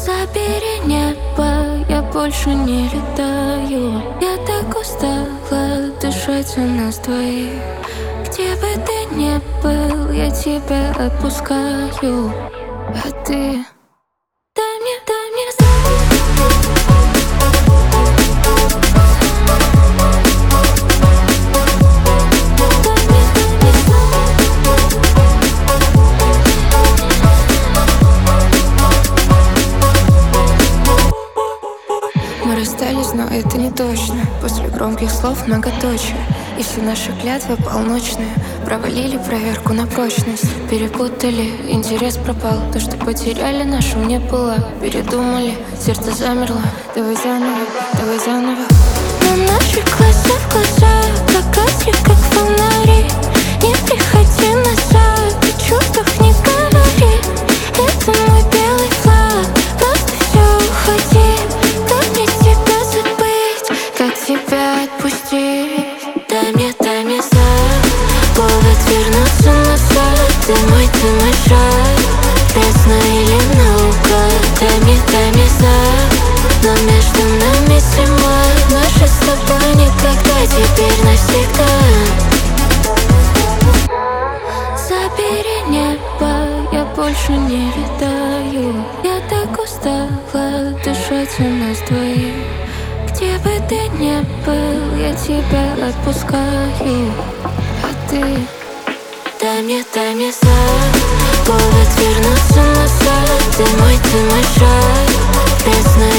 Забери небо, я больше не летаю. Я так устала дышать за нас двоих. Где бы ты ни был, я тебя отпускаю. А ты дай мне Мы расстались, но это не точно. После громких слов многоточие. И все наши клятвы полночные провалили проверку на прочность. Перепутали, интерес пропал. То, что потеряли, нашим не было. Передумали, сердце замерло. Давай заново. Но наши глаза в глаза гасли, как фонари. Не приходи назад, о чувствах не говори. Это мой белый флаг, просто все уходи. Как мне тебя забыть, как тебя отпустить? Дай мне знак, повод вернуться назад. Ты мой шаг, грязно или наугад. Дай мне знак, но между нами зима. Наши с тобой никогда, теперь навсегда. Забери небо, я больше не летаю. Я так устала дышать за нас двоих. Где бы ты ни был, я тебя отпускаю. А ты дай мне знак, повод вернуться назад. Ты мой шаг, грязно